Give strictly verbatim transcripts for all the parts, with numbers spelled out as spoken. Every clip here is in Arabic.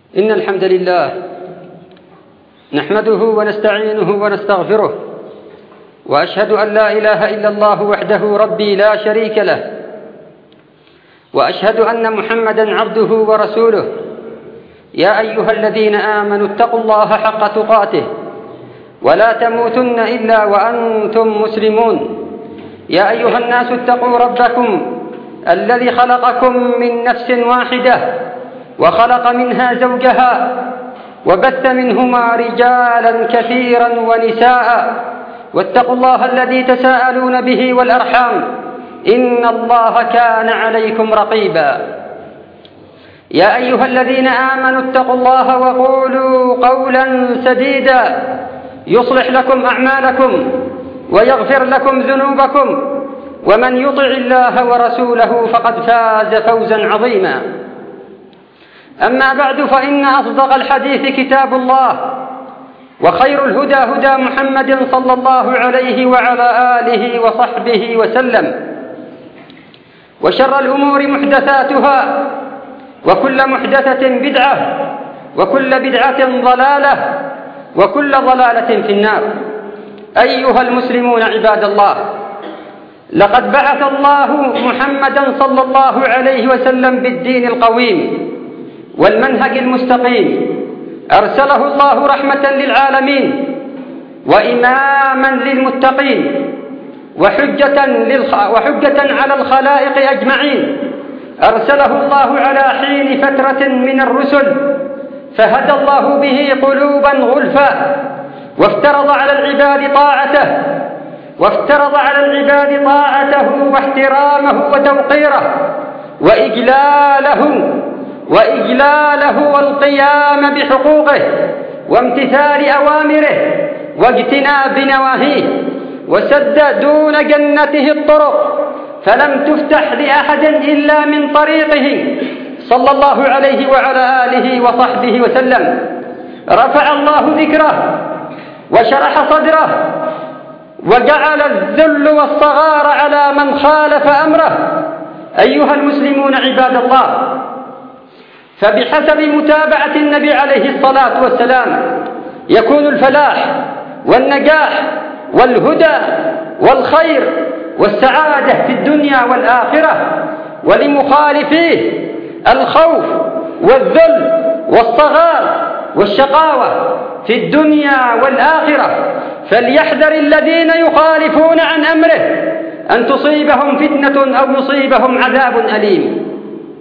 إن الحمد لله نحمده ونستعينه ونستغفره، وأشهد أن لا إله إلا الله وحده ربي لا شريك له، وأشهد أن محمدًا عبده ورسوله. يا أيها الذين آمنوا اتقوا الله حق تقاته ولا تموتن إلا وأنتم مسلمون. يا أيها الناس اتقوا ربكم الذي خلقكم من نفس واحدة وخلق منها زوجها وبث منهما رجالا كثيرا ونساء، واتقوا الله الذي تساءلون به والأرحام إن الله كان عليكم رقيبا. يا أيها الذين آمنوا اتقوا الله وقولوا قولا سديدا يصلح لكم أعمالكم ويغفر لكم ذنوبكم، ومن يطع الله ورسوله فقد فاز فوزا عظيما. أما بعد، فإن أصدق الحديث كتاب الله، وخير الهدى هدى محمد صلى الله عليه وعلى آله وصحبه وسلم، وشر الأمور محدثاتها، وكل محدثة بدعة، وكل بدعة ضلالة، وكل ضلالة في النار. أيها المسلمون عباد الله، لقد بعث الله محمدا صلى الله عليه وسلم بالدين القويم والمنهج المستقيم، أرسله الله رحمة للعالمين وإماما للمتقين وحجة, للخ... وحجة على الخلائق أجمعين. أرسله الله على حين فترة من الرسل فهدى الله به قلوبا غلفا، وافترض على العباد طاعته وافترض على العباد طاعته واحترامه وتوقيره وإجلاله وإجلاله والقيام بحقوقه وامتثال أوامره واجتناب نواهيه، وسد دون جنته الطرق، فلم تفتح لأحد إلا من طريقه صلى الله عليه وعلى آله وصحبه وسلم. رفع الله ذكره وشرح صدره، وجعل الذل والصغار على من خالف أمره. أيها المسلمون عباد الله، فبحسب متابعة النبي عليه الصلاة والسلام يكون الفلاح والنجاح والهدى والخير والسعادة في الدنيا والآخرة، ولمخالفيه الخوف والذل والصغار والشقاوة في الدنيا والآخرة. فليحذر الذين يخالفون عن أمره أن تصيبهم فتنة أو يصيبهم عذاب أليم.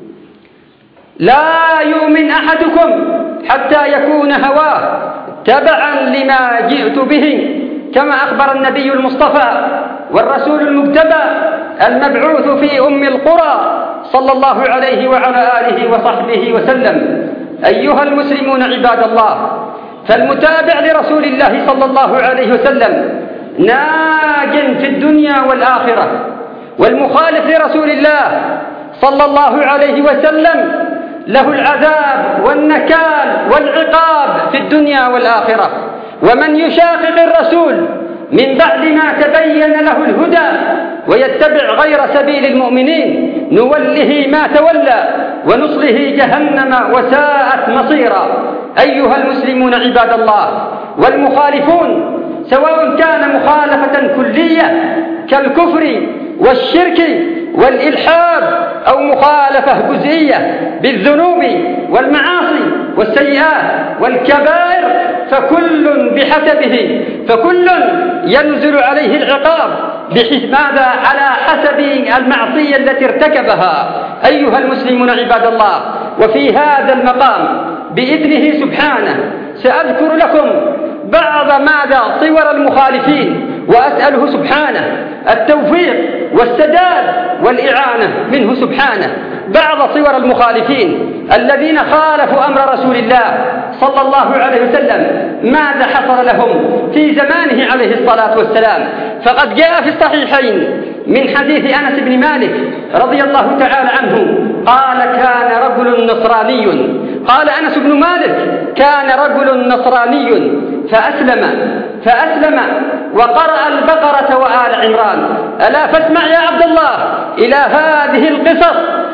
لا يؤمن أحدكم حتى يكون هواه تبعا لما جئت به، كما أخبر النبي المصطفى والرسول المجتبى المبعوث في أم القرى صلى الله عليه وعلى آله وصحبه وسلم. أيها المسلمون عباد الله، فالمتابع لرسول الله صلى الله عليه وسلم ناج في الدنيا والآخرة، والمخالف لرسول الله صلى الله عليه وسلم له العذاب والنكال والعقاب في الدنيا والآخرة. ومن يشاقق الرسول من بعد ما تبين له الهدى ويتبع غير سبيل المؤمنين نوله ما تولى ونصله جهنم وساءت مصيرا. أيها المسلمون عباد الله، والمخالفون سواء كان مخالفة كلية كالكفر والشرك والإلحاد، أو مخالفة جزئية بالذنوب والمعاصي والسيئات والكبائر، فكل بحسبه، فكل ينزل عليه العقاب بحيث ماذا على حسب المعصية التي ارتكبها. أيها المسلمون عباد الله، وفي هذا المقام بإذنه سبحانه سأذكر لكم بعض ماذا صور المخالفين، وأسأله سبحانه التوفيق والسداد والإعانة منه سبحانه. بعض صور المخالفين الذين خالفوا أمر رسول الله صلى الله عليه وسلم ماذا حصل لهم في زمانه عليه الصلاة والسلام. فقد جاء في الصحيحين من حديث أنس بن مالك رضي الله تعالى عنه قال: كان رجل نصراني قال أنس بن مالك: كان رجل نصراني فأسلم فأسلم وقرأ البقرة وآل عمران. ألا فاسمع يا عبد الله إلى هذه القصص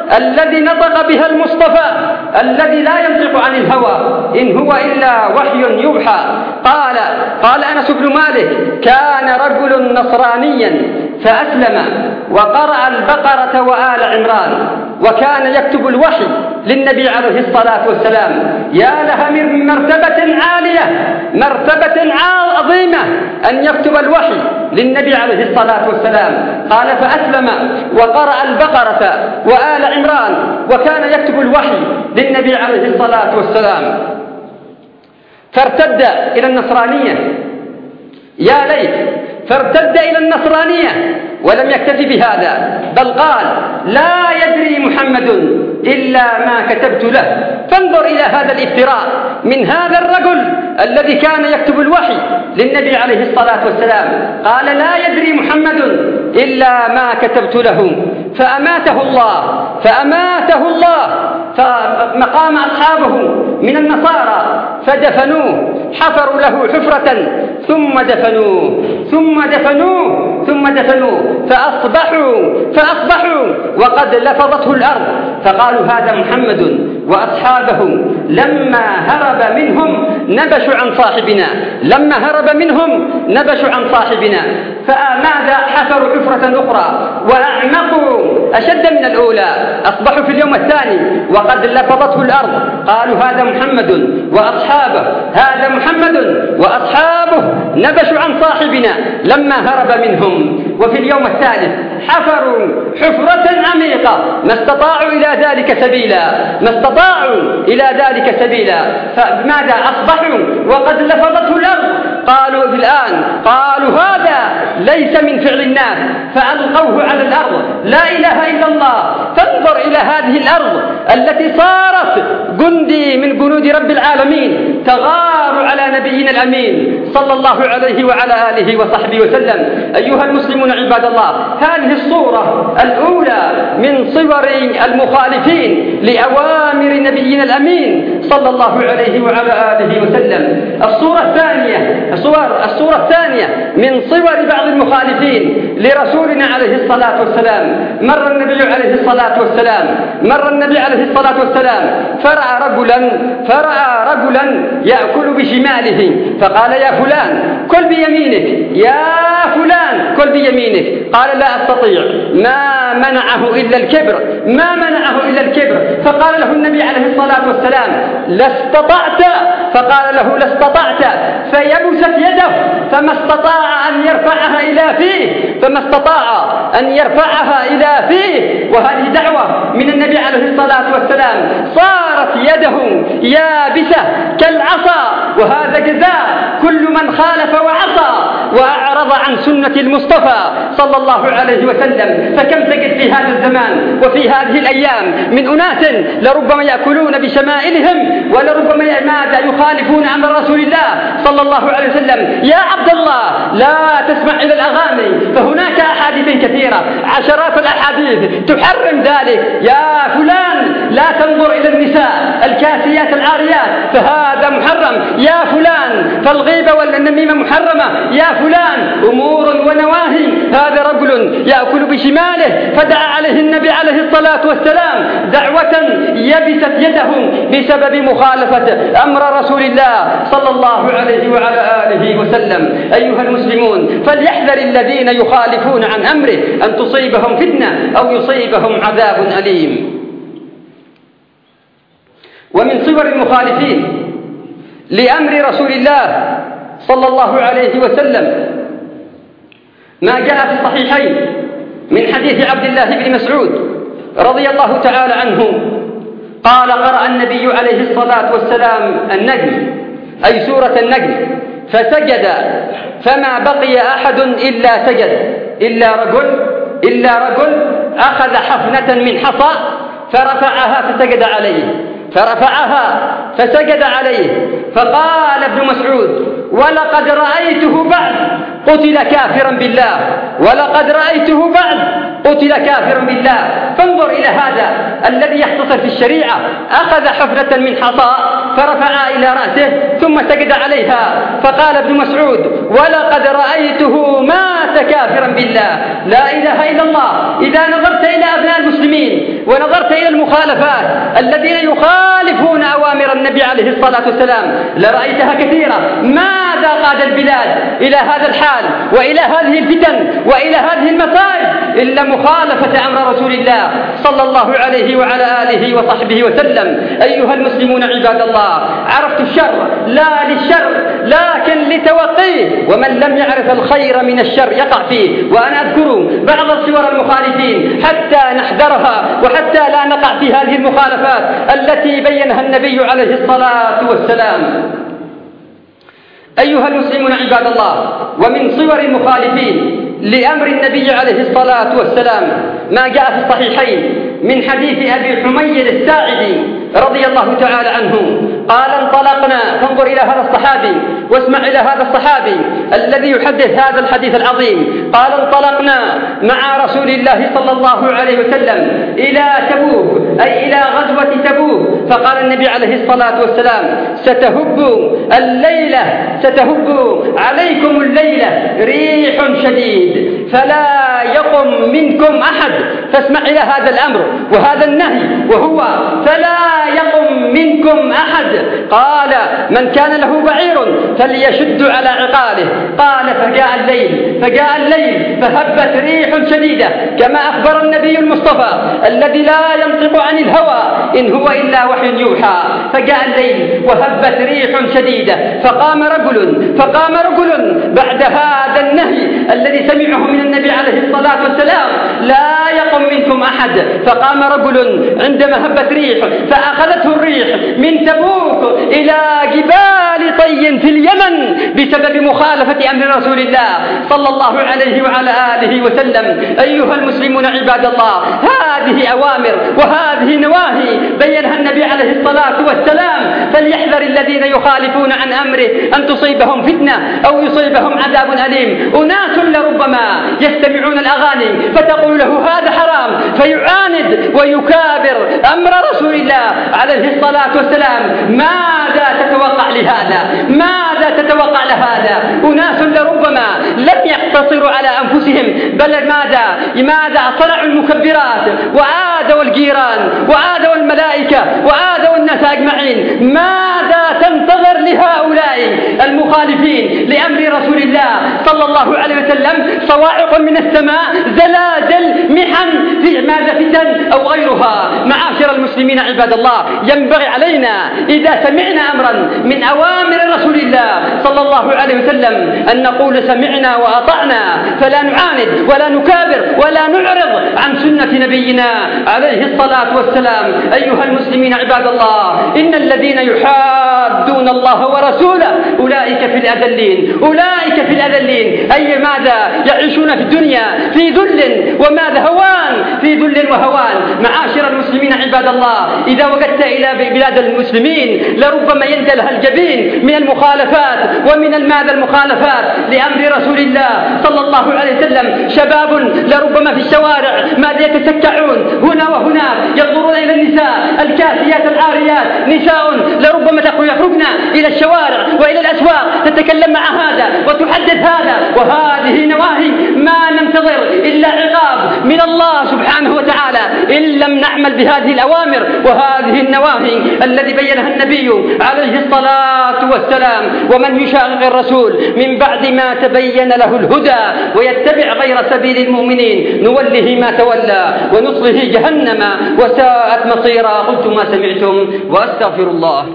الذي نطق بها المصطفى الذي لا ينطق عن الهوى إن هو إلا وحي يوحى. قال قال أنس بن مالك: كان رجل نصرانيا فأسلم وقرأ البقرة وآل عمران وكان يكتب الوحي للنبي عليه الصلاة والسلام. يا لها من مرتبة عالية، مرتبة عظيمة أن يكتب الوحي للنبي عليه الصلاة والسلام. قال: فأسلم وقرأ البقرة وآل عمران وكان يكتب الوحي للنبي عليه الصلاة والسلام، فارتد إلى النصرانية. يا ليت فارتد إلى النصرانية ولم يكتفي بهذا، بل قال: لا يدري محمد إلا ما كتبت له. فانظر إلى هذا الافتراء من هذا الرجل الذي كان يكتب الوحي للنبي عليه الصلاة والسلام. قال: لا يدري محمد إلا ما كتبت له، فأماته الله فأماته الله فمقام أصحابه من النصارى فدفنوه، حفروا له حفرة ثم دفنوه ثم دفنوه ثم دفنوه فأصبحوا فأصبحوا وقد لفظته الأرض، فقالوا: هذا محمد. وأصحابه لما هرب منهم نبشوا عن صاحبنا لما هرب منهم نبشوا عن صاحبنا فماذا؟ حفروا حفرة أخرى وأعمقوا أشد من الأولى. أصبحوا في اليوم الثاني وقد لفظته الأرض، قالوا: هذا محمد وأصحابه هذا محمد وأصحابه نبشوا عن صاحبنا لما هرب منهم. وفي اليوم الثالث حفروا حفرة عميقة ما استطاعوا إلى ذلك سبيلا ما استطاعوا إلى ذلك سبيلا فماذا؟ أصبحوا وقد لفظته الأرض. قالوا في الآن قالوا: هذا ليس من فعل الناس، فألقوه على الأرض. لا إله إلا الله. فانظر إلى هذه الأرض التي صارت جندي من جنود رب العالمين تغار على نبينا الأمين صلى الله عليه وعلى آله وصحبه وسلم. أيها المسلمون عباد الله، هذه الصورة الأولى من صور المخالفين لأوامر نبينا الأمين صلى الله عليه وعلى آله وسلم. الصورة الثانية الصور الصورة الثانية من صور بعض المخالفين لرسولنا عليه الصلاة والسلام. مر النبي عليه الصلاة والسلام مر النبي عليه الصلاة والسلام فرأى رجلا فرأى رجلا يأكل بشماله، فقال: يا فلان كل بيمينك، يا فلان كل بيمينك. قال: لا أستطيع. ما منعه إلا الكبر ما منعه إلا الكبر. فقال له النبي عليه الصلاة والسلام: لا استطعت. فقال له: لا استطعت. فيبست يده فما استطاع أن يرفعها إلى فيه فما استطاع أن يرفعها إلى فيه. وهذه دعوة من النبي عليه الصلاة والسلام. صارت يده يابسة كالعصا، وهذا جزاء كل من خالف وعصى وأعرض عن سنة المصطفى صلى الله عليه وسلم. فكم تجد في هذا الزمان وفي هذه الأيام من أناس لربما يأكلون بشمائلهم ولربما ماذا يخالفون أمر رسول الله صلى الله عليه وسلم. يا عبد الله، لا تسمع إلى الأغاني، فهناك أحاديث كثيرة، عشرات الأحاديث تحرم ذلك. يا فلان، لا تنظر إلى النساء الكاسيات العاريات، فهذا محرم. يا فلان، فالغيبة والنميمة محرمة. يا فلان، أمور ونواهي. هذا رجل يأكل بشماله فدعا عليه النبي عليه الصلاة والسلام دعوة يبست يده بسبب مخالفة أمر رسول الله صلى الله عليه وعلى آله وسلم. أيها المسلمون، فليحذر الذين يخالفون عن أمره أن تصيبهم فتنة أو يصيبهم عذاب أليم. ومن صور المخالفين لأمر رسول الله صلى الله عليه وسلم ما جاء في الصحيحين من حديث عبد الله بن مسعود رضي الله تعالى عنه قال: قرأ النبي عليه الصلاة والسلام النجم، أي سورة النجم، فسجد فما بقي أحد إلا سجد إلا رجل إلا رجل أخذ حفنة من حصى فرفعها فسجد عليه فرفعها فسجد عليه. فقال ابن مسعود: ولقد رأيته بعد قتل كافرا بالله ولقد رأيته بعد قتل كافرا بالله. فانظر إلى هذا الذي يختصر في الشريعة، أخذ حفرة من حصى فرفعها إلى رأسه ثم سجد عليها. فقال ابن مسعود: ولقد رأيته مات كافرا بالله. لا إله إلا الله. إذا نظرت إلى أبناء المسلمين ونظرت إلى المخالفات الذين يخالفون أوامر النبي عليه الصلاة والسلام لرأيتها كثيرة. ماذا قاد البلاد إلى هذا الحال وإلى هذه الفتن وإلى هذه المصائب إلا مخالفة أمر رسول الله صلى الله عليه وعلى آله وصحبه وسلم. أيها المسلمون عباد الله، عرفت الشر لا للشر لكن لتوقيه، ومن لم يعرف الخير من الشر يقع فيه. وأنا أذكر بعض صور المخالفين حتى نحذرها وحتى لا نقع في هذه المخالفات التي بينها النبي عليه الصلاة والسلام. أيها المسلمون عباد الله، ومن صور المخالفين لأمر النبي عليه الصلاة والسلام ما جاء في الصحيحين من حديث أبي حميد الساعدي رضي الله تعالى عنه قال: انطلقنا، فانظر إلى هذا الصحابي واسمع إلى هذا الصحابي الذي يحدث هذا الحديث العظيم. قال: انطلقنا مع رسول الله صلى الله عليه وسلم إلى تبوك، أي إلى غزوة تبوك. فقال النبي عليه الصلاة والسلام: ستهب الليلة ستهب عليكم الليلة ريح شديد فلا يقم منكم أحد. فاسمع إلى هذا الأمر وهذا النهي، وهو فلا يقم منكم أحد. قال: من كان له بعير فليشد على عقاله. قال: فجاء الليل فجاء الليل فهبت ريح شديدة كما أخبر النبي المصطفى الذي لا ينطق عن الهوى إن هو إلا وحي يوحى. فجاء الليل وهبت ريح شديدة فقام رجل فقام رجل بعد هذا النهي الذي سمعه من النبي عليه الصلاة والسلام: لا يقم منكم أحد. فقام رجل عندما هبت ريح فأخذته الريح من تبوك إلى جبال طي في اليمن بسبب مخالفة أمر رسول الله صلى الله عليه وعلى آله وسلم. أيها المسلمون عباد الله، هذه أوامر وهذه نواهي بينها النبي عليه الصلاة والسلام، فليحذر الذين يخالفون عن أمره أن تصيبهم فتنة أو يصيبهم عذاب أليم. أناس لربما يستمعون الأغاني فتقول له هذا حرام فيعاند ويكابر أمر رسول الله عليه الصلاة والسلام. ماذا تتوقع لهذا؟ ماذا تتوقع لهذا؟ أناس لربما لم يقتصروا على أنفسهم، بل ماذا ماذا صنعوا المكبرات وعادوا الجيران وعادوا الملائكة وعادوا الناس أجمعين. ماذا تنتظر لهؤلاء المخالفين لأمر رسول الله صلى الله عليه وسلم؟ صواعق من السماء، زلازل، محن، في ماذا فتن أو غيرها. معاشر المسلمين عباد الله، ينبغي علينا إذا سمعنا أمرا من أوامر رسول الله صلى الله عليه وسلم أن نقول سمعنا وأطعنا، فلا نعاند ولا نكابر ولا نعرض عن سنة نبينا عليه الصلاة والسلام. أيها المسلمين عباد الله، إن الذين يحادون الله ورسوله أولئك في الأذلين، أولئك في الأذلين، أي ماذا يعيشون في الدنيا في ذل وماذا هوان، في ذل وهوان. معاشر المسلمين عباد الله، إذا وجدت إلى بلاد المسلمين لربما يندلها الجبين من المخالفات ومن الماذا المخالفات لأمر رسول الله صلى الله عليه وسلم. شباب لربما في الشوارع ماذا يتسكعون هنا وهناك، ينظرون إلى النساء الكاسيات العاريات، نساء لربما يخرجن إلى الشوارع وإلى الأسواق تتكلم مع هذا وتحدث هذا، وهذه نواهي ما ننتظر إلا عقاب من الله سبحانه وتعالى إن لم نعمل بهذه الأوامر وهذه النواهي الذي بينها النبي عليه الصلاة والسلام. ومن يشاقق الرسول من بعد ما تبين له الهدى ويتبع غير سبيل المؤمنين نوله ما تولى ونصله جهنم وساءت مصيرا. قلت ما سمعتم وأستغفر الله.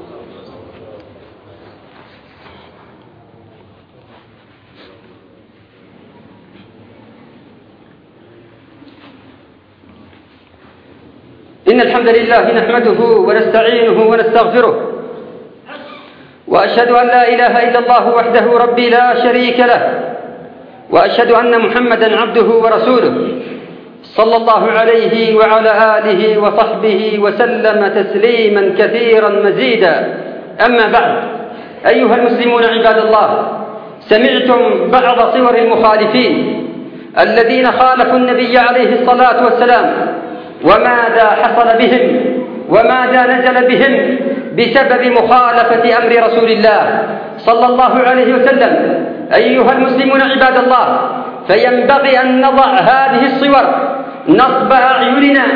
إن الحمد لله نحمده ونستعينه ونستغفره، وأشهد أن لا إله إلا الله وحده ربي لا شريك له، وأشهد أن محمدا عبده ورسوله صلى الله عليه وعلى آله وصحبه وسلم تسليما كثيرا مزيدا. أما بعد، أيها المسلمون عباد الله، سمعتم بعض صور المخالفين الذين خالفوا النبي عليه الصلاة والسلام وماذا حصل بهم وماذا نزل بهم بسبب مخالفة أمر رسول الله صلى الله عليه وسلم. أيها المسلمون عباد الله، فينبغي أن نضع هذه الصور نصب أعيننا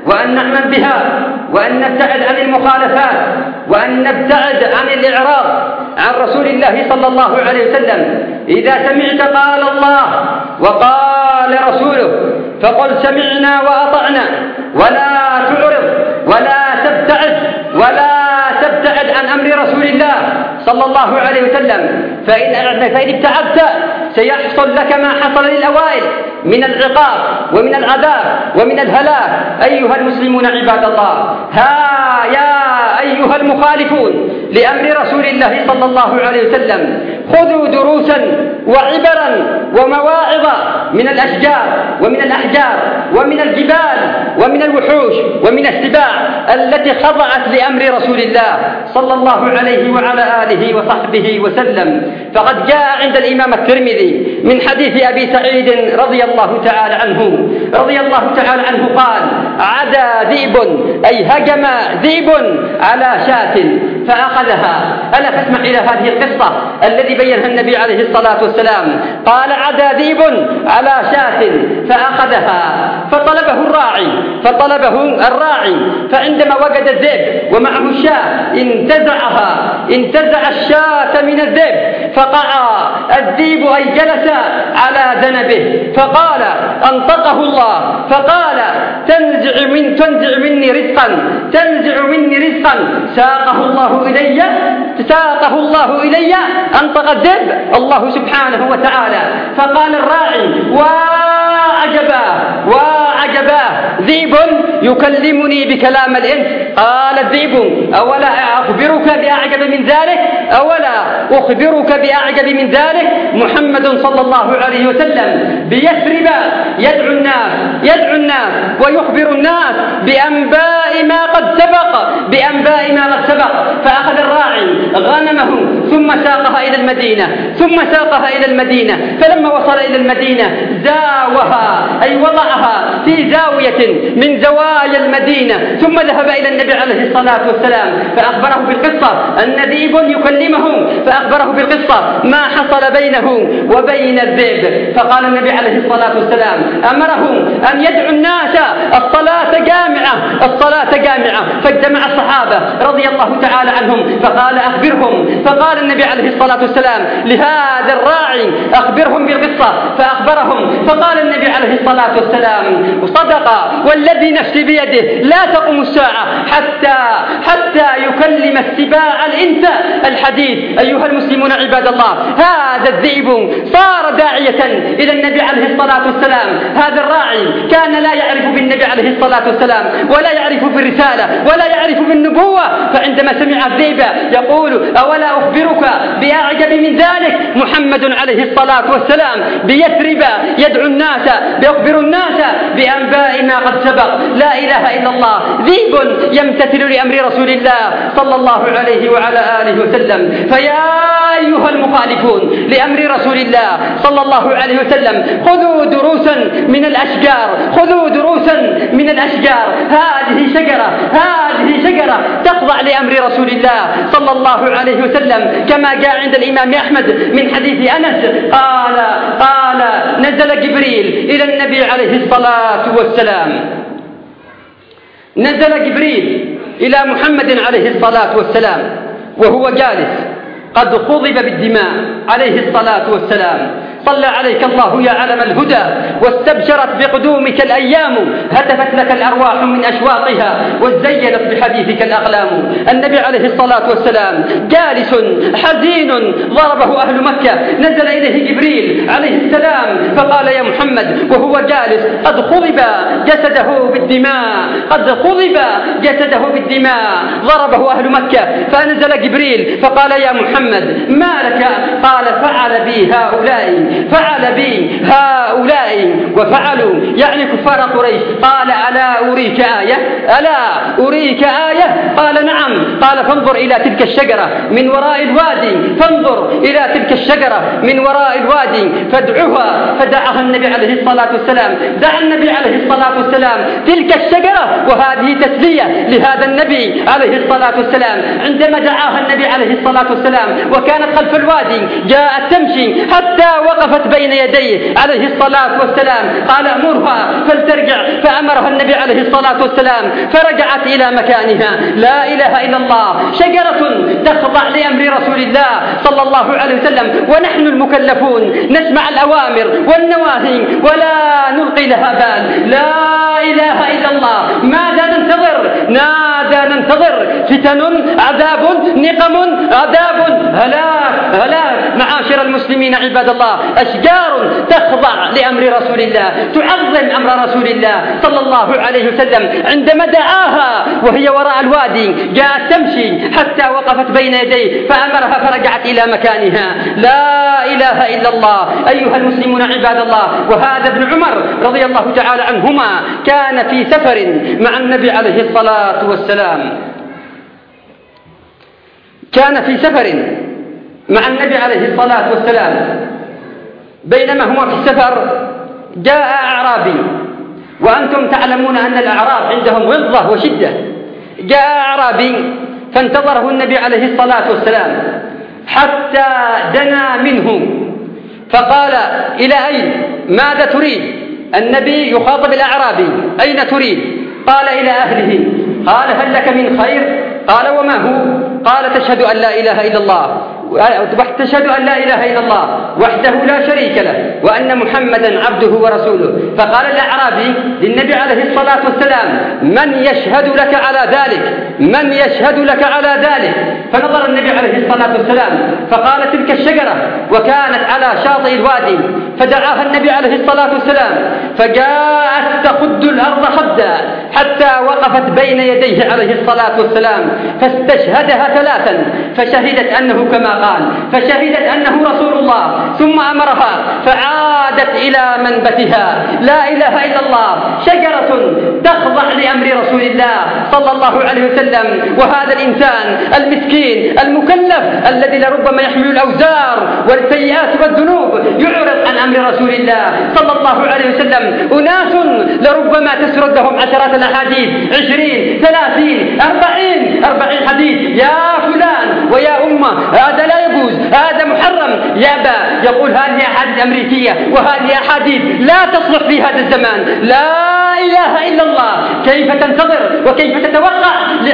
وأن نعمل بها، وأن نبتعد عن المخالفات، وأن نبتعد عن الإعراض عن رسول الله صلى الله عليه وسلم. إذا سمعت قال الله وقال رسوله فقل سمعنا وأطعنا، ولا تعرض ولا تبتعد ولا تبتعد عن أمر رسول الله صلى الله عليه وسلم. فإن ابتعدت سيحصل لك ما حصل للأوائل من العقاب ومن العذاب ومن الهلاك. أيها المسلمون عباد الله، ها يا أيها المخالفون لأمر رسول الله صلى الله عليه وسلم، خذوا دروسا وعبرا ومواعظ من الأشجار ومن الأحجار ومن الجبال ومن الوحوش ومن السباع التي خضعت لأمر رسول الله صلى الله عليه وعلى آله وصحبه وسلم. فقد جاء عند الإمام الترمذي من حديث أبي سعيد رضي الله تعالى عنه رضي الله تعالى عنه قال: عدا ذئب، أي هجم ذئب على شاة فأخذها. ألا تسمع إلى هذه القصة الذي بينها النبي عليه الصلاة والسلام؟ قال: عدا ذئب على شاة فأخذها، فطلبه الراعي فطلبه الراعي فعندما وجد الذئب ومعه الشاة انتزعها انتزع الشاة من الذئب، فقع الذئب أي جلس على ذنبه، فقال أنطقه الله فقال: تنزع من تنزع مني رزقا تنزع مني رزقا ساقه الله إلي ساقه الله إلي أنطق الذئب الله سبحانه وتعالى. فقال الراعي: وعجبا وعجبا، ذئب يكلمني بكلام الإنس. قال الذئب: أولا أخبرك بأعجب من ذلك أولا أخبرك بأعجب من ذلك محمد صلى الله عليه وسلم بيثرب يدعو الناس يدعو الناس ويخبر الناس بأنباء ما قد سبق بأنباء ما قد سبق. فأخذ الراعي غنمه ثم ساقها إلى المدينة ثم ساقها إلى المدينة فلما وصل إلى المدينة زاوها أي وضعها في زاوية من زوايا المدينة، ثم ذهب إلى النبي عليه الصلاة والسلام فأخبره بالقصة أن ذئب يكلمه، فأخبره بالقصة ما حصل بينه وبين الذئب. فقال النبي عليه الصلاة والسلام أمره أن يدعو الناس الصلاة جامعة الصلاة جامعة فاجتمع الصحابة رضي الله تعالى عنهم فقال أخبرهم. فقال النبي عليه الصلاة والسلام لهذا الراعي أخبرهم بالقصة فأخبرهم. فقال النبي عليه الصلاة والسلام صدق والذي نفسي بيده لا تقوم الساعة حتى حتى يكلم السباع الإنس الحديث. أيها المسلمون عباد الله، هذا الذئب صار داعية إلى النبي عليه الصلاة والسلام. هذا الراعي كان لا يعرف بالنبي عليه الصلاة والسلام ولا يعرف بالرسالة ولا يعرف بالنبوة، فعندما سمع الذئب يقول أولا أخبرك بأعجب من ذلك محمد عليه الصلاة والسلام بيثرب يدعو الناس بيخبر الناس بأنباء ما قد سبق. لا إله إلا الله، ذئب يمتثل لأمر رسول الله صلى الله عليه وعلى آله وسلم. فيا أيها المخالفون لأمر رسول الله صلى الله عليه وسلم، خذوا دروسا من الأشجار خذوا دروسا من الأشجار. هذه شجرة هذه شجرة تخضع لأمر رسول الله صلى الله عليه وسلم كما جاء عند الإمام أحمد من حديث أنس قال قال نزل جبريل إلى النبي عليه الصلاة والسلام نزل جبريل إلى محمد عليه الصلاة والسلام وهو جالس قد خضب بالدماء عليه الصلاة والسلام. صلى عليك الله يا علم الهدى واستبشرت بقدومك الأيام، هتفت لك الأرواح من أشواقها وزينت بحديثك الأقلام. النبي عليه الصلاة والسلام جالس حزين ضربه أهل مكة، نزل إليه جبريل عليه السلام فقال يا محمد وهو جالس قد خضب جسده بالدماء قد خضب جسده بالدماء ضربه أهل مكة، فنزل جبريل فقال يا محمد ما لك؟ قال فعل بي هؤلاء فعل بي هؤلاء وفعلوا يعني كفار قريش. قال ألا أريك آية ألا أريك آية؟ قال نعم. قال فانظر إلى تلك الشجرة من وراء الوادي، فانظر إلى تلك الشجرة من وراء الوادي فادعوها. فدعاها النبي عليه الصلاة والسلام، دعا النبي عليه الصلاة والسلام تلك الشجرة، وهذه تسلية لهذا النبي عليه الصلاة والسلام. عندما دعاها النبي عليه الصلاة والسلام وكانت خلف الوادي جاءت تمشي حتى وقفت بين يديه عليه الصلاة والسلام، قال أمرها فلترجع، فأمرها النبي عليه الصلاة والسلام فرجعت إلى مكانها. لا إله إلا الله، شجرة تخضع لأمر رسول الله صلى الله عليه وسلم، ونحن المكلفون نسمع الأوامر والنواهي ولا نلقي لها بال. لا إله إلا الله، ماذا ننتظر؟ ماذا ننتظر؟ فتن، عذاب، نقم، عذاب، هلاك، هلاك. معاشر المسلمين عباد الله، أشجار تخضع لأمر رسول الله، تعظم أمر رسول الله صلى الله عليه وسلم. عندما دعاها وهي وراء الوادي جاءت تمشي حتى وقفت بين يديه فأمرها فرجعت إلى مكانها. لا إله إلا الله. أيها المسلمون عباد الله، وهذا ابن عمر رضي الله تعالى عنهما كان في سفر مع النبي عليه الصلاة والسلام، كان في سفر مع النبي عليه الصلاة والسلام، بينما هو في السفر جاء أعرابي، وأنتم تعلمون أن الأعراب عندهم غلظة وشدة. جاء أعرابي فانتظره النبي عليه الصلاة والسلام حتى دنا منه فقال: إلى أين؟ ماذا تريد؟ النبي يخاطب الأعرابي: أين تريد؟ قال: إلى أهله. قال: هل لك من خير؟ قال: وما هو؟ قال: تشهد أن لا إله إلا الله تشهد أن لا إله إلا الله وحده لا شريك له وأن محمدا عبده ورسوله. فقال الأعرابي للنبي عليه الصلاة والسلام: من يشهد لك على ذلك؟ من يشهد لك على ذلك؟ فنظر النبي عليه الصلاة والسلام فقال: تلك الشجرة، وكانت على شاطئ الوادي. فدعاها النبي عليه الصلاة والسلام فجاءت تخد الأرض خدا حتى وقفت بين يديه عليه الصلاة والسلام، فاستشهدها ثلاثا فشهدت أنه كما قال، فشهدت أنه رسول الله، ثم أمرها فعادت إلى منبتها. لا إله إلا الله، شجرة تخضع لأمر رسول الله صلى الله عليه وسلم. وهذا الإنسان المسكين المكلف الذي لربما يحمل الأوزار والسيئات والذنوب يعرض عن أمر رسول الله صلى الله عليه وسلم. أناس لربما تسرد لهم عشرات الأحاديث، عشرين، ثلاثين، أربعين أربعين حديث: يا فلان ويا أمة هذا لا يجوز، هذا محرم، يأبى، يقول هذه أحاديث أمريكية وهذه أحاديث لا تصلح في هذا الزمان. لا إله إلا الله. كيف تنتظر وكيف تتوقع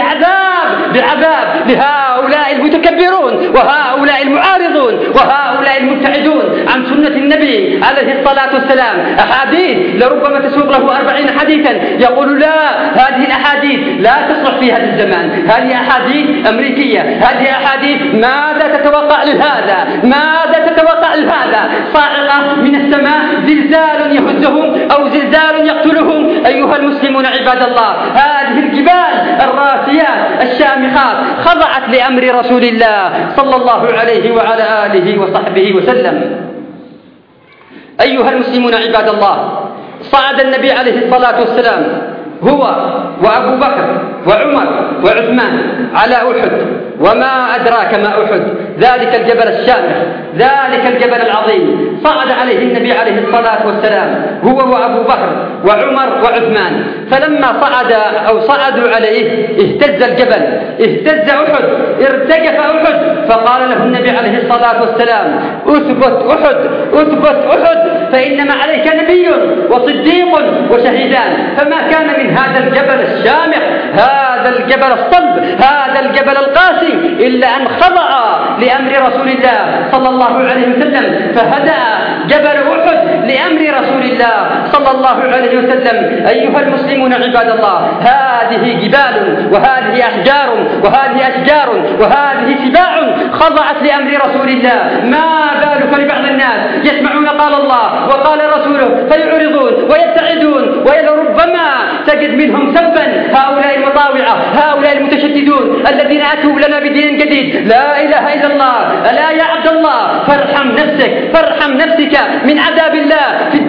لعذاب بعذاب لهؤلاء المتكبرون وهؤلاء المعارضون وهؤلاء المبتعدون عن سنة النبي عليه الصلاة والسلام؟ أحاديث لربما تسوق له أربعين حديثا يقول: لا، هذه الأحاديث لا تصلح في هذا الزمان، هذه أحاديث أمريكية، هذه أحاديث. ماذا تتوقع لهذا؟ ماذا تتوقع لهذا؟ صاعقة من السماء، زلزال يهزهم أو زلزال يقتلهم. أيها المسلمون عباد الله، هذه الجبال الراسيات الشامخات خضعت لأمر رسول الله صلى الله عليه وعلى آله وصحبه وسلم. أيها المسلمون عباد الله، صعد النبي عليه الصلاة والسلام هو وأبو بكر وعمر وعثمان على أحد. وما أدراك ما أحد؟ ذلك الجبل الشامخ، ذلك الجبل العظيم. صعد عليه النبي عليه الصلاة والسلام هو وأبو بكر وعمر وعثمان. فلما صعد أو صعدوا عليه اهتز الجبل، اهتز أحد، ارتجف أحد. فقال له النبي عليه الصلاة والسلام: أثبت أحد، أثبت أحد، فإنما عليك نبي وصديق وشهيدان. فما كان من هذا الجبل الشامخ، هذا الجبل الصلب، هذا الجبل القاسي، إلا أن خضع لأمر رسول الله صلى الله عليه وسلم، فهدأ جبل أحد لأمر رسول الله صلى الله عليه وسلم. أيها المسلمون عباد الله، هذه جبال وهذه أحجار وهذه أشجار وهذه سباع خضعت لأمر رسول الله. ما بالك لبعض الناس يسمعون قال الله وقال رسوله فيعرضون ويبتعدون، ولربما تجد منهم سبا هؤلاء المطاوعة، هؤلاء المتشددون الذين أتوا لنا بدين جديد. لا إله إلا الله. ألا يا عبد الله، فارحم نفسك، فارحم نفسك من عذاب الله في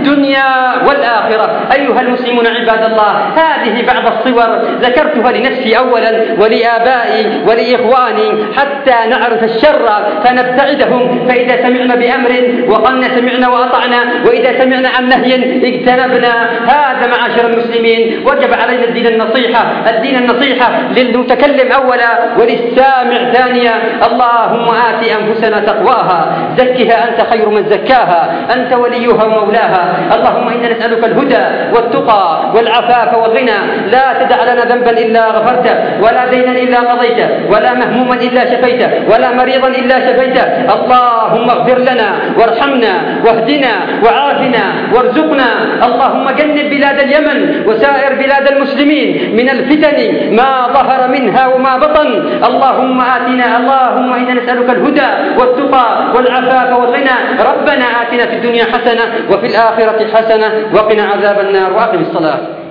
الدنيا والآخرة. أيها المسلمون عباد الله، هذه بعض الصور ذكرتها لنفسي أولا ولآبائي ولإخواني حتى نعرف الشر فنبتعدهم. فإذا سمعنا بأمر وقلنا سمعنا وأطعنا، وإذا سمعنا عن نهي اجتنبنا. هذا معاشر المسلمين وجب علينا الدين النصيحة، الدين النصيحة للمتكلم أولا وللسامع ثانيا. اللهم آت أنفسنا تقواها، زكها أنت خير من زكاها، أنت وليها ومولاها. اللهم إنا نسألك الهدى والتقى والعفاف والغنى. لا تدع لنا ذنبا إلا غفرته، ولا دينا إلا قضيته، ولا مهموما إلا شفيته، ولا مريضا إلا شفيته. اللهم اغفر لنا وارحمنا واهدنا وعافنا وارزقنا. اللهم جنب بلاد اليمن وسائر بلاد المسلمين من الفتن ما ظهر منها وما بطن. اللهم آتنا اللهم إنا نسألك الهدى والتقى والعفاف والغنى. ربنا آتنا في الدنيا حسنة وفي الآخرة حسنة وقنا عذاب النار. وأقم الصلاة.